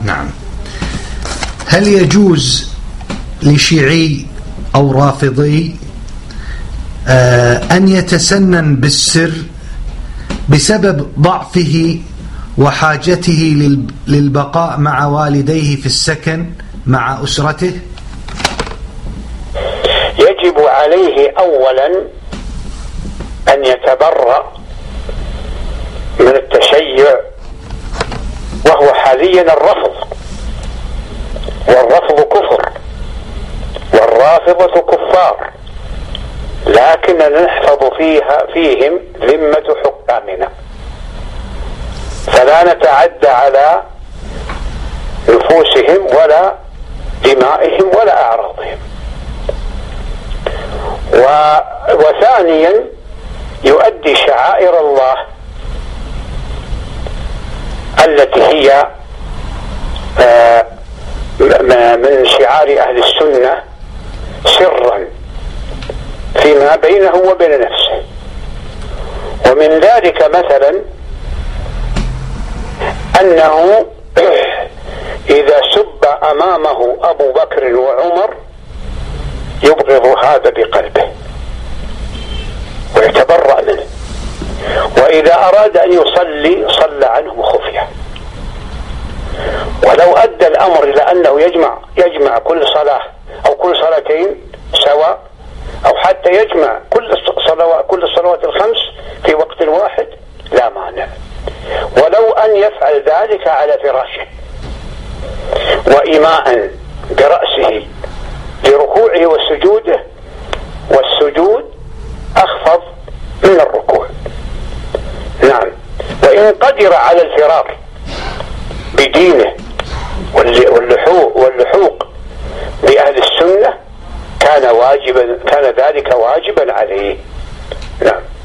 نعم. هل يجوز لشيعي أو رافضي أن يتسنن بالسر بسبب ضعفه وحاجته للبقاء مع والديه في السكن مع أسرته؟ يجب عليه أولا أن يتبرأ من التشيع، وهو حاليا الرفض، والرفض كفر، والرافضة كفار، لكننا نحفظ فيهم ذمة حكامنا، فلا نتعدى على نفوسهم ولا دمائهم ولا أعراضهم. وثانيا يؤدي شعائر الله التي هي من شعار أهل السنة سرا فيما بينه وبين نفسه. ومن ذلك مثلا أنه إذا سب أمامه أبو بكر وعمر يبغض هذا بقلبه ويتبرأ منه، وإذا أراد أن يصلي صلى عنه خفية. ولو أدى الأمر إلى أنه يجمع كل صلاة أو كل صلاتين سواء، أو حتى يجمع كل الصلوات الخمس في وقت واحد لا مانع، ولو أن يفعل ذلك على فراشه وإيماء برأسه لركوعه وسجوده، والسجود أخفض من الركوع. نعم. وإن قدر على الفرار بدينه واللحوق بأهل السنة كان ذلك واجبا عليه. نعم.